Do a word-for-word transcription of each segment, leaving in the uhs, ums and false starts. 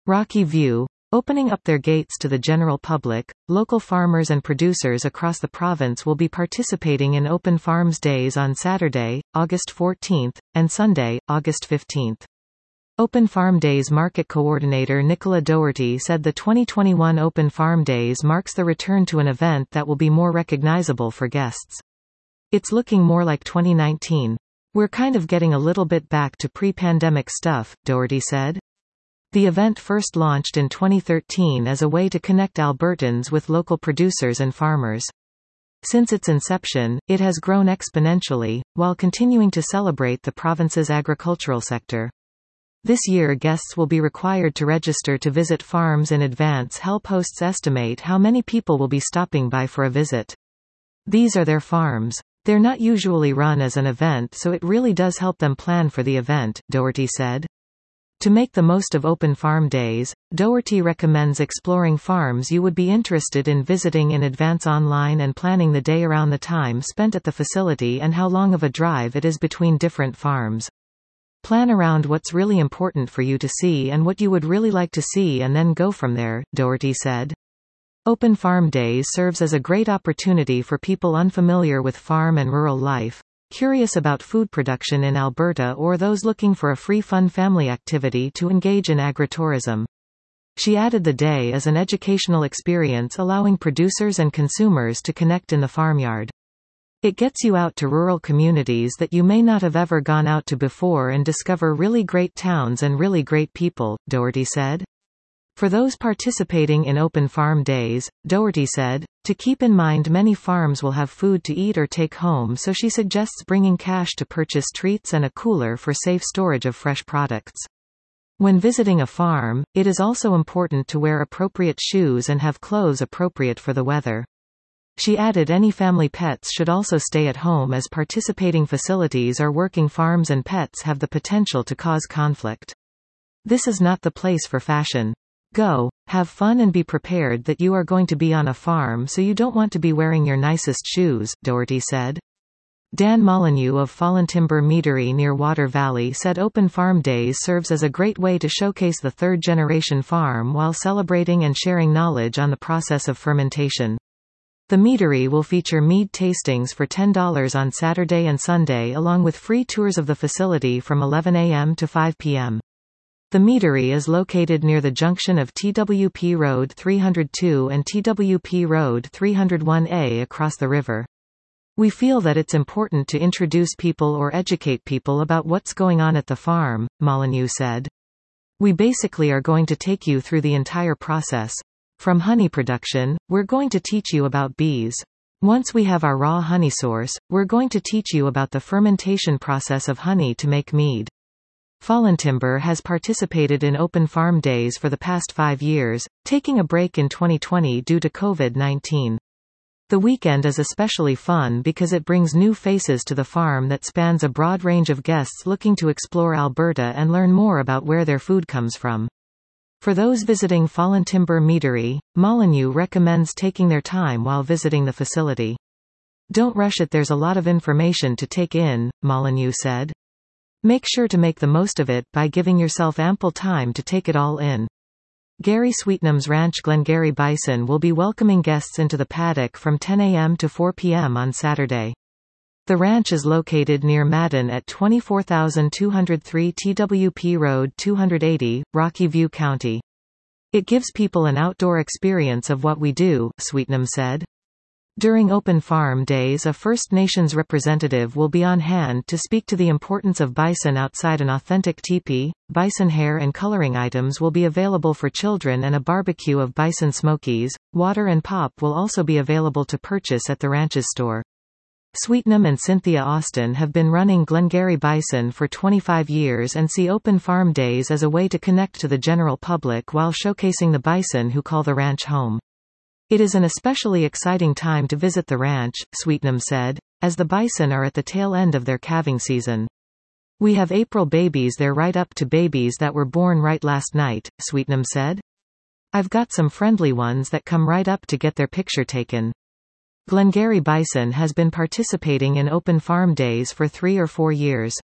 Rocky View, opening up their gates to the general public. Local farmers and producers across the province will be participating in Open Farms Days on Saturday, August fourteenth, and Sunday, August fifteenth. Open Farm Days Market Coordinator Nicola Doherty said the twenty twenty-one Open Farm Days marks the return to an event that will be more recognizable for guests. It's looking more like twenty nineteen. We're kind of getting a little bit back to pre-pandemic stuff, Doherty said. The event first launched in twenty thirteen as a way to connect Albertans with local producers and farmers. Since its inception, it has grown exponentially, while continuing to celebrate the province's agricultural sector. This year guests will be required to register to visit farms in advance. Help hosts estimate how many people will be stopping by for a visit. These are their farms. They're not usually run as an event, so it really does help them plan for the event, Doherty said. To make the most of Open Farm Days, Doherty recommends exploring farms you would be interested in visiting in advance online and planning the day around the time spent at the facility and how long of a drive it is between different farms. Plan around what's really important for you to see and what you would really like to see and then go from there, Doherty said. Open Farm Days serves as a great opportunity for people unfamiliar with farm and rural life, curious about food production in Alberta, or those looking for a free fun family activity to engage in agritourism. She added the day is an educational experience allowing producers and consumers to connect in the farmyard. It gets you out to rural communities that you may not have ever gone out to before and discover really great towns and really great people, Doherty said. For those participating in Open Farm Days, Doherty said, to keep in mind many farms will have food to eat or take home, so she suggests bringing cash to purchase treats and a cooler for safe storage of fresh products. When visiting a farm, it is also important to wear appropriate shoes and have clothes appropriate for the weather. She added any family pets should also stay at home as participating facilities or working farms and pets have the potential to cause conflict. This is not the place for fashion. Go, have fun and be prepared that you are going to be on a farm, so you don't want to be wearing your nicest shoes, Doherty said. Dan Molyneux of Fallen Timber Meadery near Water Valley said Open Farm Days serves as a great way to showcase the third-generation farm while celebrating and sharing knowledge on the process of fermentation. The meadery will feature mead tastings for ten dollars on Saturday and Sunday along with free tours of the facility from eleven a m to five p m The meadery is located near the junction of T W P Road three oh two and T W P Road three oh one A across the river. We feel that it's important to introduce people or educate people about what's going on at the farm, Molyneux said. We basically are going to take you through the entire process. From honey production, we're going to teach you about bees. Once we have our raw honey source, we're going to teach you about the fermentation process of honey to make mead. Fallen Timber has participated in Open Farm Days for the past five years, taking a break in twenty twenty due to COVID nineteen. The weekend is especially fun because it brings new faces to the farm that spans a broad range of guests looking to explore Alberta and learn more about where their food comes from. For those visiting Fallen Timber Meadery, Molyneux recommends taking their time while visiting the facility. Don't rush it, there's a lot of information to take in, Molyneux said. Make sure to make the most of it by giving yourself ample time to take it all in. Gary Sweetnam's ranch Glengarry Bison will be welcoming guests into the paddock from ten a m to four p m on Saturday. The ranch is located near Madden at twenty-four thousand two hundred three T W P Road two eighty, Rocky View County. It gives people an outdoor experience of what we do, Sweetnam said. During Open Farm Days, a First Nations representative will be on hand to speak to the importance of bison outside an authentic teepee. Bison hair and coloring items will be available for children, and a barbecue of bison smokies, water and pop will also be available to purchase at the ranch's store. Sweetnam and Cynthia Austin have been running Glengarry Bison for twenty-five years and see Open Farm Days as a way to connect to the general public while showcasing the bison who call the ranch home. It is an especially exciting time to visit the ranch, Sweetnam said, as the bison are at the tail end of their calving season. We have April babies there right up to babies that were born right last night, Sweetnam said. I've got some friendly ones that come right up to get their picture taken. Glengarry Bison has been participating in Open Farm Days for three or four years.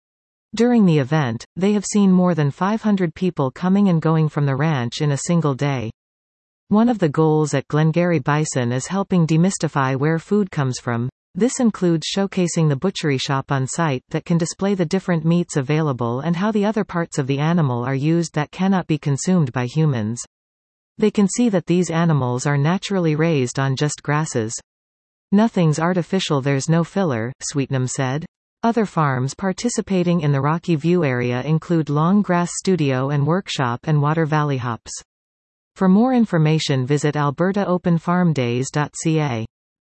During the event, they have seen more than five hundred people coming and going from the ranch in a single day. One of the goals at Glengarry Bison is helping demystify where food comes from. This includes showcasing the butchery shop on site that can display the different meats available and how the other parts of the animal are used that cannot be consumed by humans. They can see that these animals are naturally raised on just grasses. Nothing's artificial, there's no filler, Sweetnam said. Other farms participating in the Rocky View area include Long Grass Studio and Workshop and Water Valley Hops. For more information visit alberta open farm days dot c a.